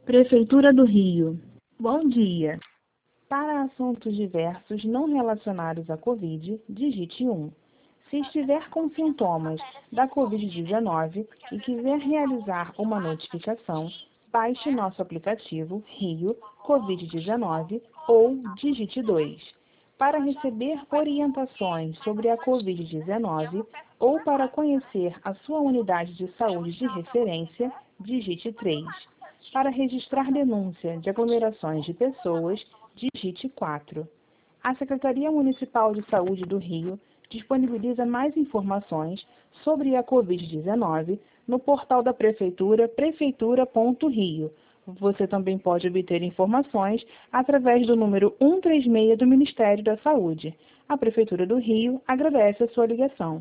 Prefeitura do Rio. Bom dia. Para assuntos diversos não relacionados à Covid, digite 1. Se estiver com sintomas da Covid-19 e quiser realizar uma notificação, baixe nosso aplicativo Rio Covid-19 ou digite 2. Para receber orientações sobre a Covid-19 ou para conhecer a sua unidade de saúde de referência, digite 3. Para registrar denúncia de aglomerações de pessoas, digite 4. A Secretaria Municipal de Saúde do Rio disponibiliza mais informações sobre a Covid-19 no portal da Prefeitura, prefeitura.rio. Você também pode obter informações através do número 136 do Ministério da Saúde. A Prefeitura do Rio agradece a sua ligação.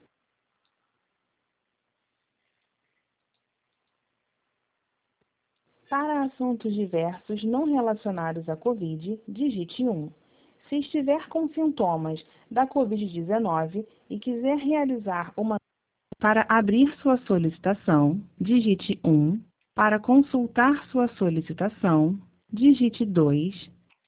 Para assuntos diversos não relacionados à Covid, digite 1. Se estiver com sintomas da Covid-19 e quiser realizar uma... Para abrir sua solicitação, digite 1. Para consultar sua solicitação, digite 2.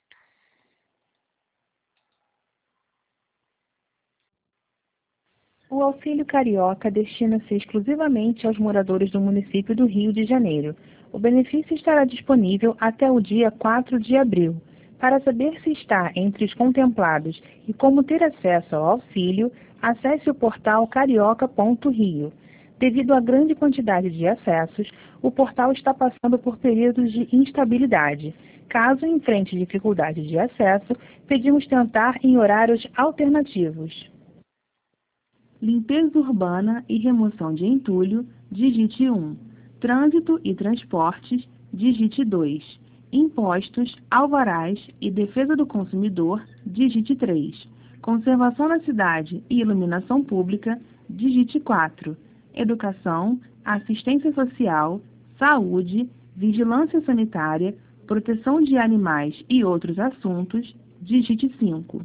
O Auxílio Carioca destina-se exclusivamente aos moradores do município do Rio de Janeiro. O benefício estará disponível até o dia 4 de abril. Para saber se está entre os contemplados e como ter acesso ao auxílio, acesse o portal carioca.rio. Devido à grande quantidade de acessos, o portal está passando por períodos de instabilidade. Caso enfrente dificuldade de acesso, pedimos tentar em horários alternativos. Limpeza urbana e remoção de entulho, digite 1. Trânsito e transportes, digite 2. Impostos, alvarás e defesa do consumidor, digite 3. Conservação na cidade e iluminação pública, digite 4. Educação, assistência social, saúde, vigilância sanitária, proteção de animais e outros assuntos, digite 5.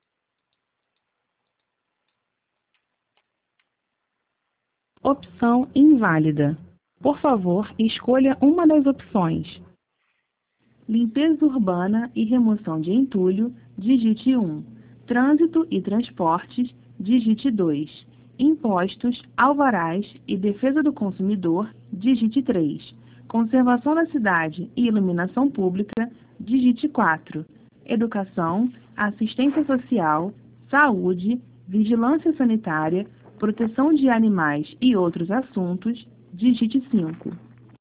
Opção inválida. Por favor, escolha uma das opções. Limpeza urbana e remoção de entulho, digite 1. Trânsito e transportes, digite 2. Impostos, alvarás e defesa do consumidor, digite 3. Conservação da cidade e iluminação pública, digite 4. Educação, assistência social, saúde, vigilância sanitária, proteção de animais e outros assuntos, digite 5.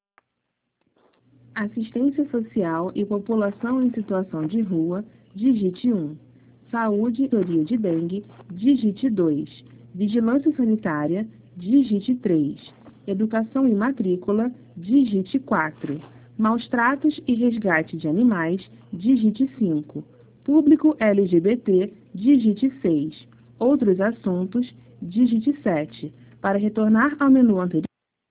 Assistência social e população em situação de rua, digite 1. Saúde e teoria de dengue, digite 2. Vigilância sanitária, digite 3. Educação e matrícula, digite 4. Maus tratos e resgate de animais, digite 5. Público LGBT, digite 6. Outros assuntos, digite 7. Para retornar ao menu anterior,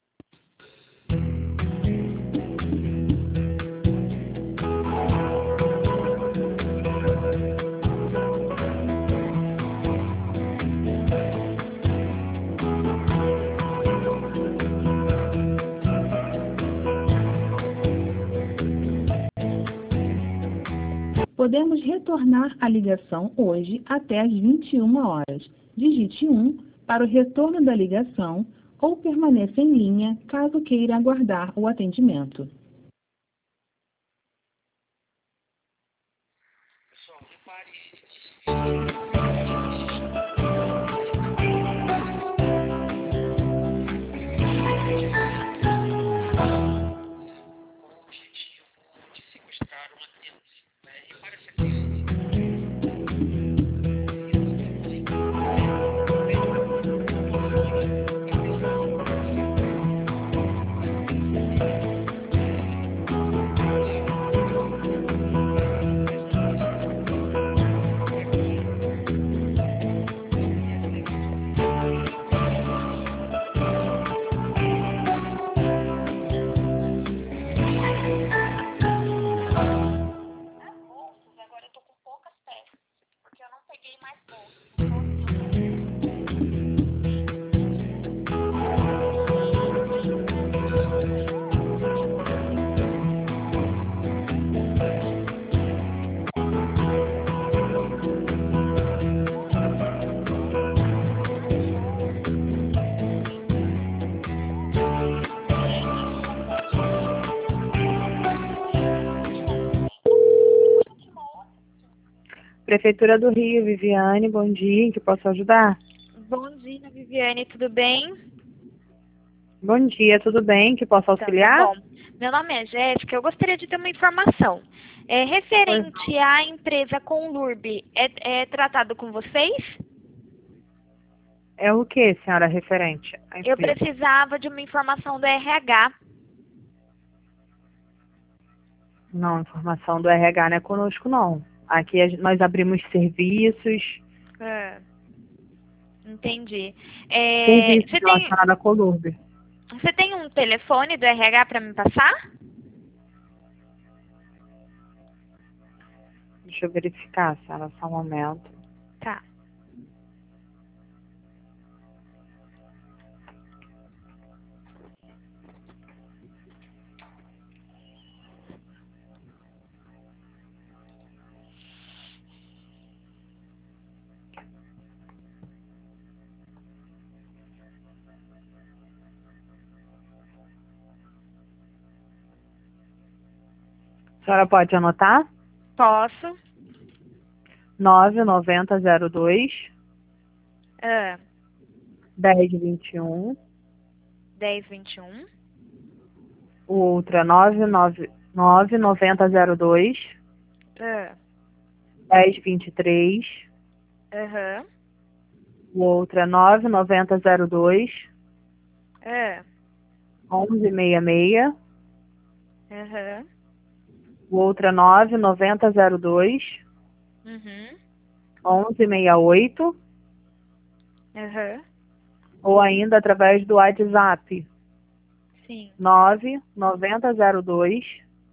podemos retornar a ligação hoje até às 21 horas. Digite 1 para o retorno da ligação ou permaneça em linha caso queira aguardar o atendimento. Prefeitura do Rio, Viviane, bom dia, em que posso ajudar? Bom dia, Viviane, tudo bem? Bom dia, tudo bem, em que posso Então, tá auxiliar? bom. Meu nome é Jéssica, eu gostaria de ter uma informação. Pois Referente à empresa Conlurb, é tratado com vocês? é o que, senhora, referente à Eu empresa? precisava de uma informação do RH. Não, informação do RH não é conosco, não. Aqui nós abrimos serviços, É, entendi. serviços Você tem, relacionados à Colurb. você tem um telefone do RH para me passar? Deixa eu verificar, senhora, só um momento. Tá. A senhora pode anotar? Posso? 99002 Ah, 1021. 1021. O outro é 99002 Ah, 1023. aham. O outro é 99002 Ah, 1166. aham. O outro é 99002 Uhum. 1168. Aham. Ou ainda através do WhatsApp Sim. 99002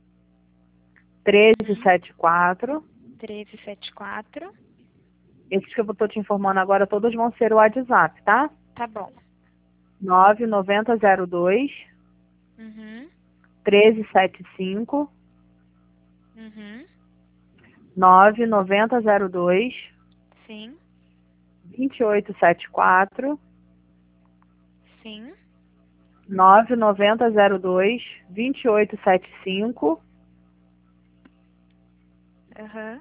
1374. 1374. Esses que eu estou te informando agora, todos vão ser o WhatsApp, tá? Tá bom. 99002 Uhum. 1375. Uhum. 99002 Sim. 2874. Sim. 99002 2875. Aham.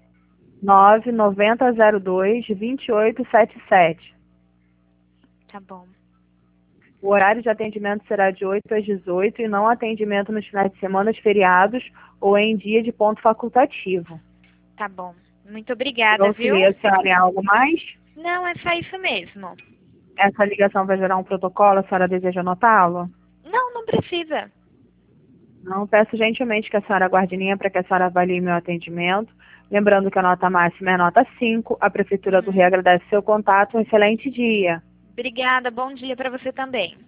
99002 2877. Tá bom. O horário de atendimento será de 8 às 18 e não atendimento nos finais de semana, feriados ou em dia de ponto facultativo. Tá bom. Muito Eu obrigada, viu? auxiliei a senhora em algo mais? Não, é só isso mesmo. Essa ligação vai gerar um protocolo, a senhora deseja anotá-lo? Não, não precisa. Não, peço gentilmente que a senhora aguarde em linha para que a senhora avalie meu atendimento. Lembrando que a nota máxima é nota 5. A Prefeitura do Rio agradece seu contato. Um excelente dia. Obrigada. Bom dia para você também.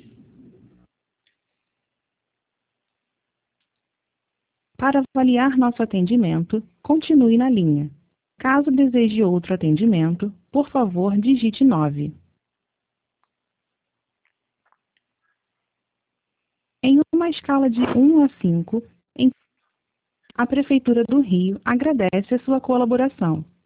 Para avaliar nosso atendimento, continue na linha. Caso deseje outro atendimento, por favor, digite 9. Em uma escala de 1 a 5, a Prefeitura do Rio agradece a sua colaboração.